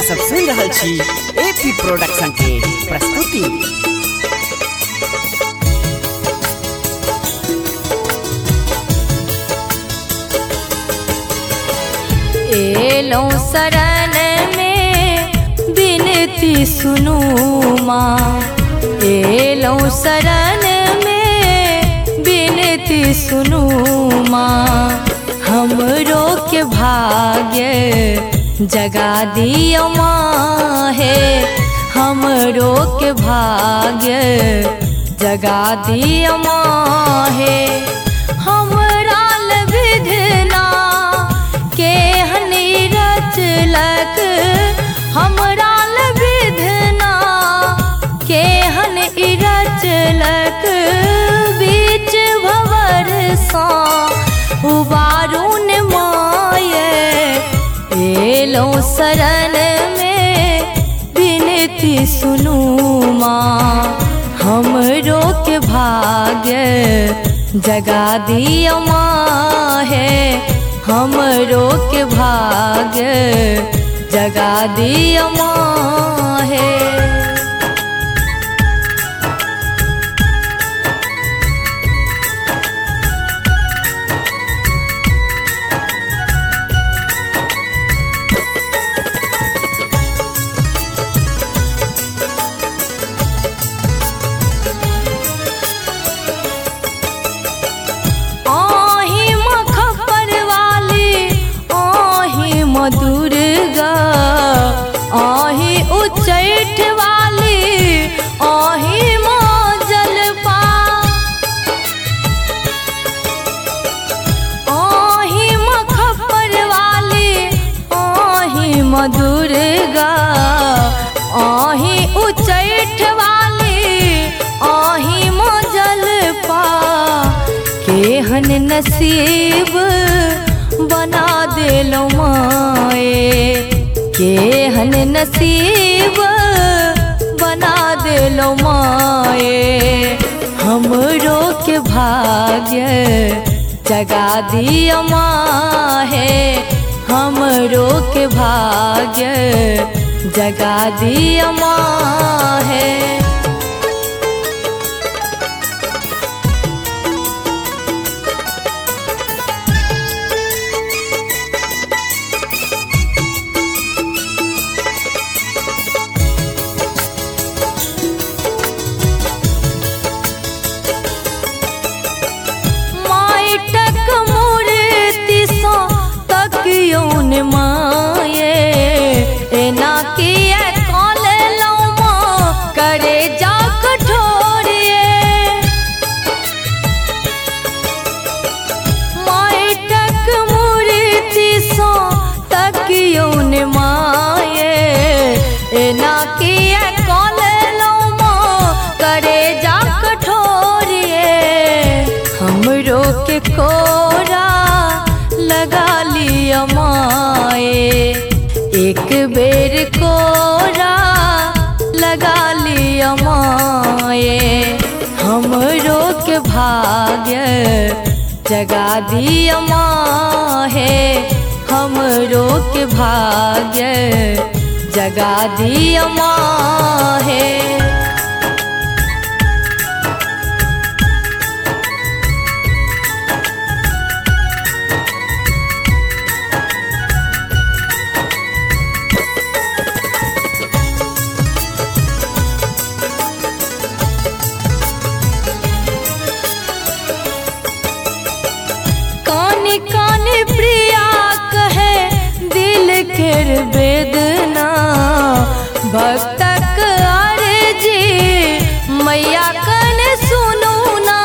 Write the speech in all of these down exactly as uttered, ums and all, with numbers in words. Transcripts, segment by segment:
सब सुन रहल छी एपी प्रोडक्शन के प्रस्तुति। एलो शरण में बिनती सुनू माँ, एलो शरण में बिनती सुनू माँ। हमरो के भाग्य जगा दियो माँ है, हमरो के भाग्य जगा दियो माँ है। हमरा विधना के हनी रचलक, हमरा विधना के हनी रचलक। बीच भंवर सा उबारून माये, एलो शरण में बिनती सुनू माँ। हमरो के भाग्य जगा दियो माँ है, हमरो के भाग्य जगा दियो माँ है। दुर्गा आही उच्चैठ वाली, आही माँ जलपा, आही माँ खप्पर वाली, आही माँ दुर्गा, आही उच्चैठ वाली, आही माँ जलपा। केहन नसीब बना देलो माए, केहन नसीब बना देलो माए। हमरो के भाग्य जगा दियो माँ है, हमरो के भाग्य जगा दियो माँ है। माये एना किए कॉल लो माँ, करे जा कठोरिए। माइटक मूर्ति सो तकियों ने माये, एना किए कॉल लो माँ, करे जा कठोरिए। हमरो के कोरा लगा लिया माए, एक बेर कोरा लगा लिया माए। हमरो के भाग्य जगा दिया माँ है, हमरो के भाग्य जगा दिया माँ है। काने प्रिया कहे दिल केर वेदना, भक्तक अर्जी मैया कन सुनू ना।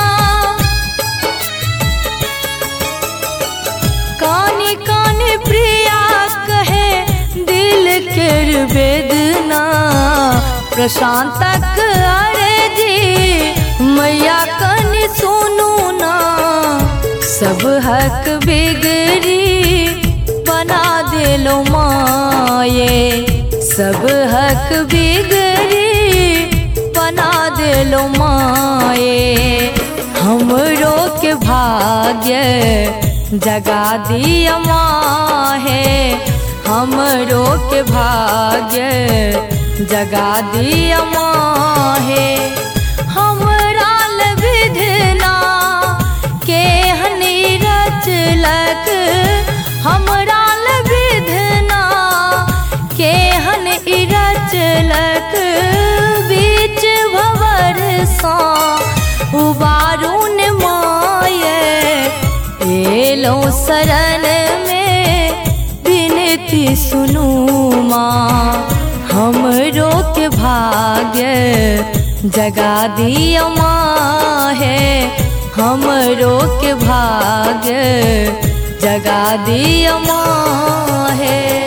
काने काने प्रिया कहे दिल केर वेदना, प्रशांतक अर्जी मैया कन सुनू ना। सब हक बिगड़ी बना देलो माये, सब हक बिगड़ी बना देलो माये। हमरो के भाग्य जगा दिया माँ है, हमरो के भाग्य जगा दिया माहे। हमरा विधना के हनी रचलक, हमरा विधना के हन रचलक, बीच भवर सा उबारून माये। एलो शरण में विनती सुनू माँ, हमरो के भाग्य जगा दिया माँ है। हमरो के भाग्य जगा दिया माँ है।